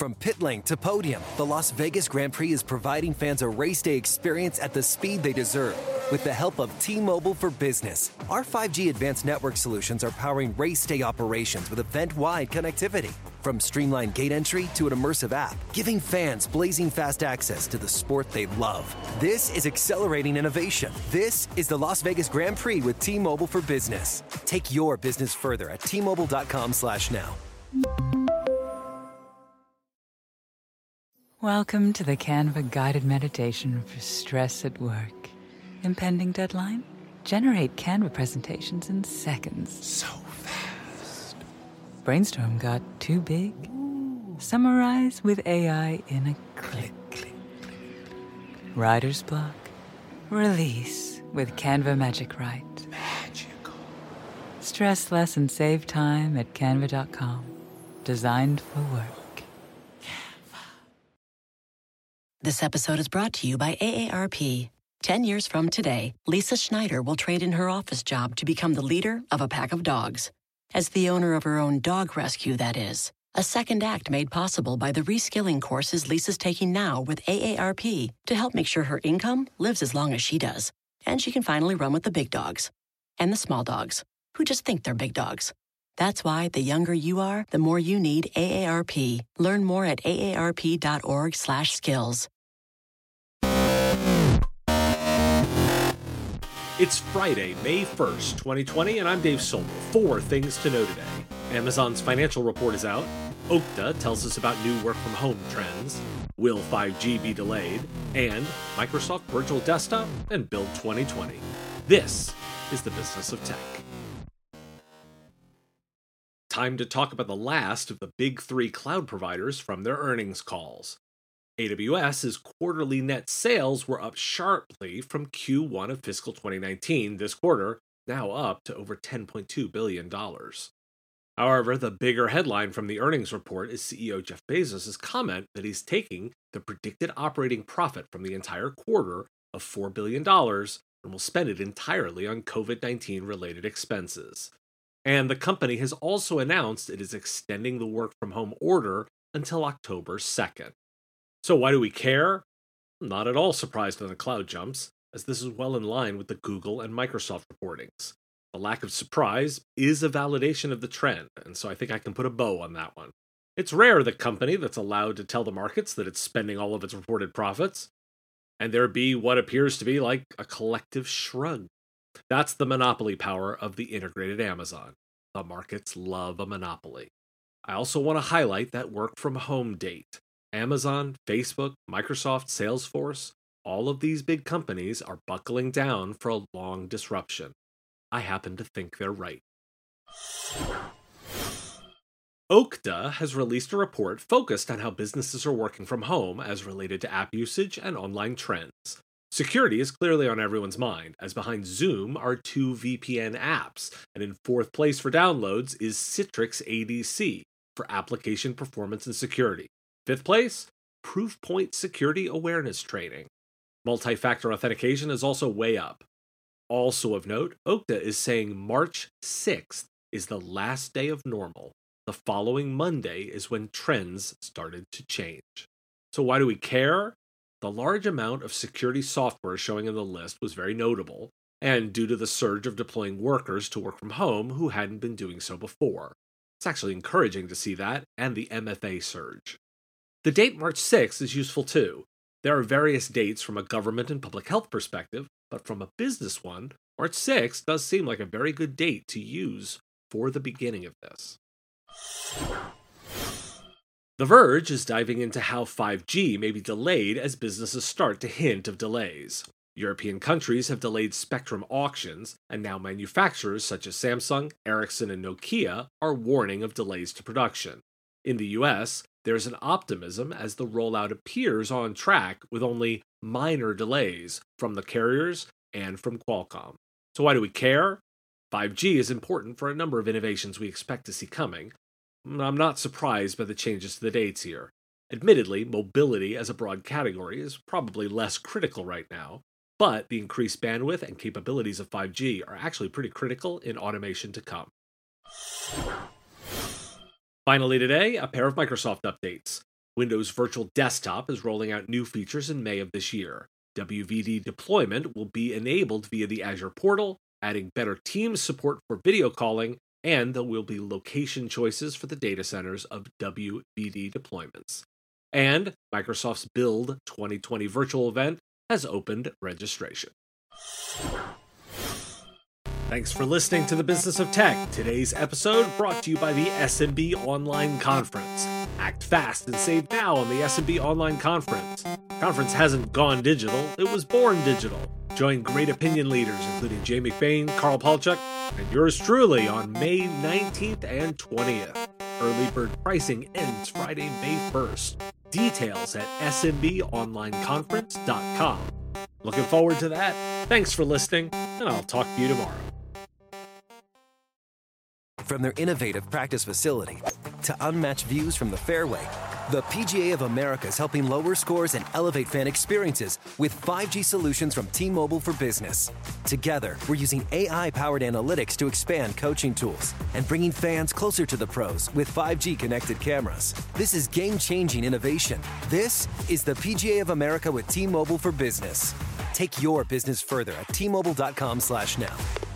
From pit lane to podium, the Las Vegas Grand Prix is providing fans a race day experience at the speed they deserve. With the help of T-Mobile for Business, our 5G advanced network solutions are powering race day operations with event-wide connectivity. From streamlined gate entry to an immersive app, giving fans blazing fast access to the sport they love. This is accelerating innovation. This is the Las Vegas Grand Prix with T-Mobile for Business. Take your business further at T-Mobile.com/now. Welcome to the Canva guided meditation for stress at work. Impending deadline? Generate Canva presentations in seconds. So fast. Brainstorm got too big? Summarize with AI in a click. Writer's block? Release with Canva Magic Write. Magical. Stress less and save time at canva.com. Designed for work. This episode is brought to you by AARP. 10 years from today, Lisa Schneider will trade in her office job to become the leader of a pack of dogs. As the owner of her own dog rescue, that is. A second act made possible by the reskilling courses Lisa's taking now with AARP to help make sure her income lives as long as she does. And she can finally run with the big dogs. And the small dogs, who just think they're big dogs. That's why the younger you are, the more you need AARP. Learn more at aarp.org/skills. It's Friday, May 1st, 2020, and I'm Dave Solmer. 4 things to know today. Amazon's financial report is out. Okta tells us about new work-from-home trends. Will 5G be delayed? And Microsoft Virtual Desktop and Build 2020. This is the business of tech. Time to talk about the last of the big 3 cloud providers from their earnings calls. AWS's quarterly net sales were up sharply from Q1 of fiscal 2019 this quarter, now up to over $10.2 billion. However, the bigger headline from the earnings report is CEO Jeff Bezos' comment that he's taking the predicted operating profit from the entire quarter of $4 billion and will spend it entirely on COVID-19 related expenses. And the company has also announced it is extending the work-from-home order until October 2nd. So why do we care? I'm not at all surprised when the cloud jumps, as this is well in line with the Google and Microsoft reportings. The lack of surprise is a validation of the trend, and so I think I can put a bow on that one. It's rare the company that's allowed to tell the markets that it's spending all of its reported profits, and there be what appears to be like a collective shrug. That's the monopoly power of the integrated Amazon. The markets love a monopoly. I also want to highlight that work-from-home date. Amazon, Facebook, Microsoft, Salesforce, all of these big companies are buckling down for a long disruption. I happen to think they're right. Okta has released a report focused on how businesses are working from home as related to app usage and online trends. Security is clearly on everyone's mind, as behind Zoom are 2 VPN apps, and in 4th place for downloads is Citrix ADC for application performance and security. 5th place, Proofpoint Security Awareness Training. Multi-factor authentication is also way up. Also of note, Okta is saying March 6th is the last day of normal. The following Monday is when trends started to change. So why do we care? The large amount of security software showing in the list was very notable, and due to the surge of deploying workers to work from home who hadn't been doing so before. It's actually encouraging to see that, and the MFA surge. The date March 6th is useful too. There are various dates from a government and public health perspective, but from a business one, March 6th does seem like a very good date to use for the beginning of this. The Verge is diving into how 5G may be delayed as businesses start to hint of delays. European countries have delayed spectrum auctions, and now manufacturers such as Samsung, Ericsson, and Nokia are warning of delays to production. In the US, there's an optimism as the rollout appears on track with only minor delays from the carriers and from Qualcomm. So why do we care? 5G is important for a number of innovations we expect to see coming. I'm not surprised by the changes to the dates here. Admittedly, mobility as a broad category is probably less critical right now, but the increased bandwidth and capabilities of 5G are actually pretty critical in automation to come. Finally today, a pair of Microsoft updates. Windows Virtual Desktop is rolling out new features in May of this year. WVD deployment will be enabled via the Azure portal, adding better Teams support for video calling, and there will be location choices for the data centers of WVD deployments. And Microsoft's Build 2020 virtual event has opened registration. Thanks for listening to The Business of Tech. Today's episode brought to you by the SMB Online Conference. Act fast and save now on the SMB Online Conference. Conference hasn't gone digital, it was born digital. Join great opinion leaders including Jay McBain, Carl Palchuk, and yours truly on May 19th and 20th. Early bird pricing ends Friday, May 1st. Details at smbonlineconference.com. Looking forward to that. Thanks for listening, and I'll talk to you tomorrow. From their innovative practice facility to unmatched views from the fairway, the PGA of America is helping lower scores and elevate fan experiences with 5G solutions from T-Mobile for Business. Together, we're using AI-powered analytics to expand coaching tools and bringing fans closer to the pros with 5G connected cameras. This is game-changing innovation. This is the PGA of America with T-Mobile for Business. Take your business further at T-Mobile.com/now.